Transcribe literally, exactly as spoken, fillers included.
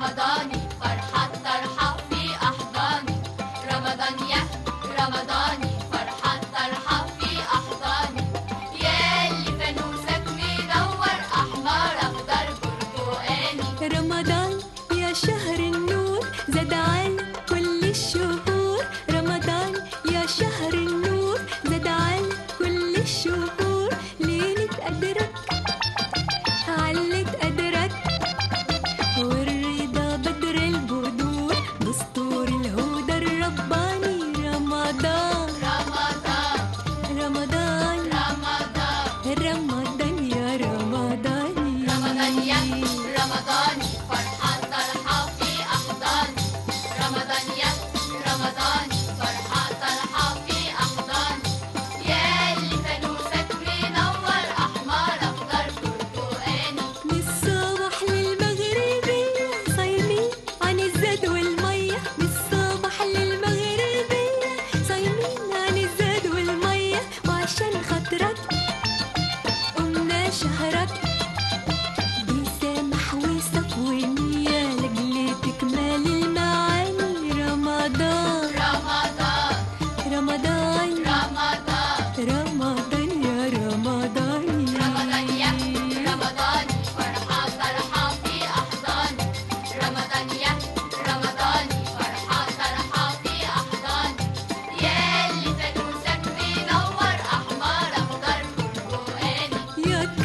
رمضاني فرحة طرحة في أحضاني، رمضان يا رمضاني فرحة طرحة في أحضاني، ياللي فانوسك مدور أحمر أخضر برتقاني. رمضان يا شهر النور زاد على كل الشهور، رمضان يا شهر النور زاد على كل الشهور، ليلة قدرك علت قدرك والرضا بدر البدور، دستور الهدى الرباني. رمضان رمضان رمضان رمضان رمضان يا رمضان رمضان يا رمضاني فرحة طرحة في أحضاني، رمضان يا رمضاني فرحة طرحة في أحضاني، ياللي فانوسك منور أحمر أخضر برتقاني. من الصبح للمغربية صايمين عن الزاد والمية، من الصبح للمغربية صايمين عن الزاد والمية، وعشان خاطرك قمنا شهرك بيسامح وصفو نية لأجل تكمال المعاني. رمضان رمضان رمضان رمضان رمضان يا رمضان رمضان يا رمضاني فرحة طرحة في أحضاني، رمضان يا رمضاني فرحة طرحة في أحضاني، ياللي فانوسك منور أحمر أخضر برتقاني. يا